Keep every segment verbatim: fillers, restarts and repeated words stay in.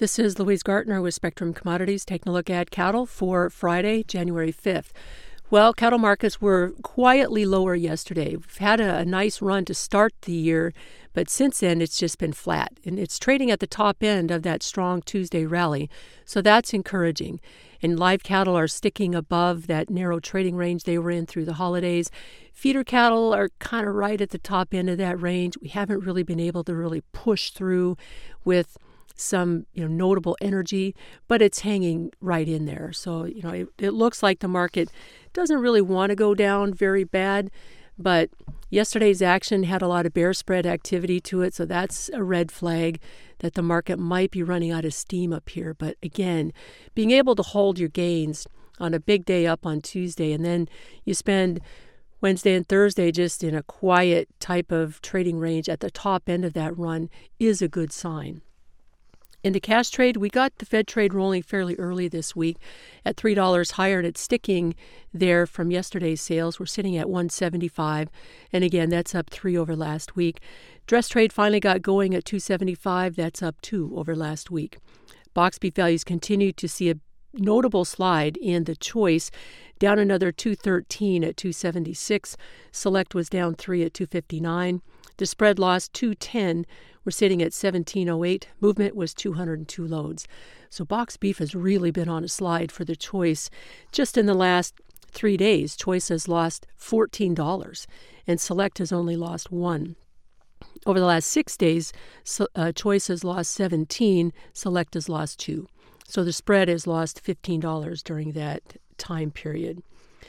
This is Louise Gartner with Spectrum Commodities taking a look at cattle for Friday, January fifth. Well, cattle markets were quietly lower yesterday. We've had a, a nice run to start the year, but since then it's just been flat. And it's trading at the top end of that strong Tuesday rally, so that's encouraging. And live cattle are sticking above that narrow trading range they were in through the holidays. Feeder cattle are kind of right at the top end of that range. We haven't really been able to really push through with some you know notable energy, but it's hanging right in there. So you know it, it looks like the market doesn't really want to go down very bad, but yesterday's action had a lot of bear spread activity to it, so that's a red flag that the market might be running out of steam up here. But again, being able to hold your gains on a big day up on Tuesday, and then you spend Wednesday and Thursday just in a quiet type of trading range at the top end of that run is a good sign. In the cash trade, we got the Fed trade rolling fairly early this week at three dollars higher, and it's sticking there from yesterday's sales. We're sitting at one seventy-five, and again, that's up three over last week. Dress trade finally got going at two seventy-five. That's up two over last week. Box beef values continue to see a notable slide in the choice, down another two thirteen at two seventy-six. Select was down three at two fifty-nine. The spread lost two ten. We're sitting at seventeen oh eight. Movement was two hundred two loads. So box beef has really been on a slide for the choice. Just in the last three days, choice has lost fourteen dollars, and select has only lost one. Over the last six days, uh, choice has lost seventeen, select has lost two. So the spread has lost fifteen dollars during that time period.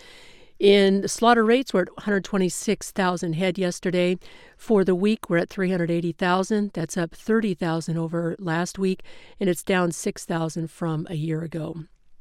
In the slaughter rates, we're at one hundred twenty-six thousand head yesterday. For the week, we're at three hundred eighty thousand. That's up thirty thousand over last week, and it's down six thousand from a year ago.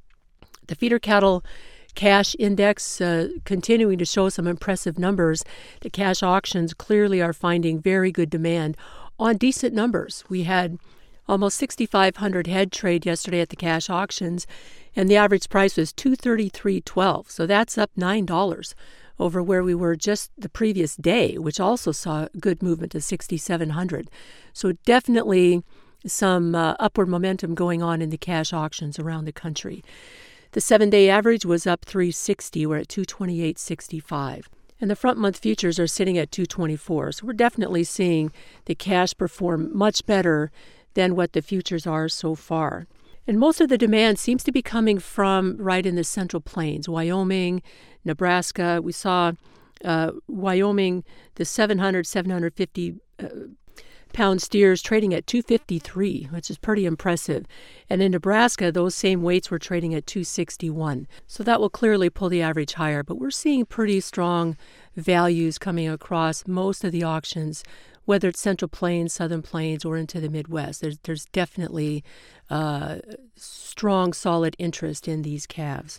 The feeder cattle cash index uh, continuing to show some impressive numbers. The cash auctions clearly are finding very good demand on decent numbers. We had almost sixty-five hundred head trade yesterday at the cash auctions, and the average price was two thirty-three twelve. So that's up nine dollars over where we were just the previous day, which also saw good movement to sixty-seven hundred. So definitely some uh, upward momentum going on in the cash auctions around the country. The seven-day average was up three sixty. We're at two twenty-eight sixty-five. And the front month futures are sitting at two twenty-four. So we're definitely seeing the cash perform much better than what the futures are so far. And most of the demand seems to be coming from right in the Central Plains, Wyoming, Nebraska. We saw uh, Wyoming, the seven hundred, seven fifty uh, pound steers trading at two fifty-three, which is pretty impressive. And in Nebraska, those same weights were trading at two sixty-one. So that will clearly pull the average higher. But we're seeing pretty strong values coming across most of the auctions, whether it's Central Plains, Southern Plains, or into the Midwest. There's, there's definitely uh, strong, solid interest in these calves.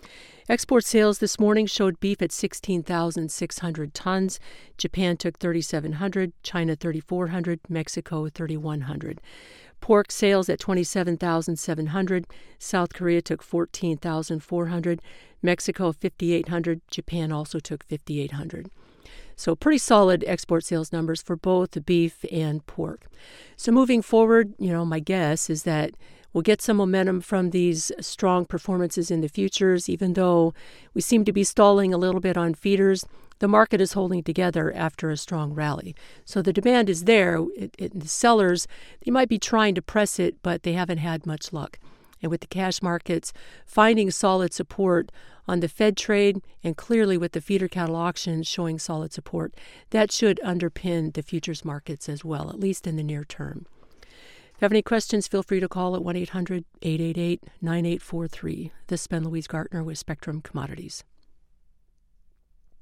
Export sales this morning showed beef at sixteen thousand six hundred tons. Japan took thirty-seven hundred, China thirty-four hundred, Mexico thirty-one hundred. Pork sales at twenty-seven thousand seven hundred. South Korea took fourteen thousand four hundred. Mexico fifty-eight hundred. Japan also took fifty-eight hundred. So pretty solid export sales numbers for both beef and pork. So moving forward, you know, my guess is that we'll get some momentum from these strong performances in the futures. Even though we seem to be stalling a little bit on feeders, the market is holding together after a strong rally. So the demand is there. It, it, the sellers, they might be trying to press it, but they haven't had much luck. And with the cash markets finding solid support on the Fed trade, and clearly with the feeder cattle auctions showing solid support, that should underpin the futures markets as well, at least in the near term. If you have any questions, feel free to call at one eight hundred, eight eight eight, nine eight four three. This has been Louise Gartner with Spectrum Commodities.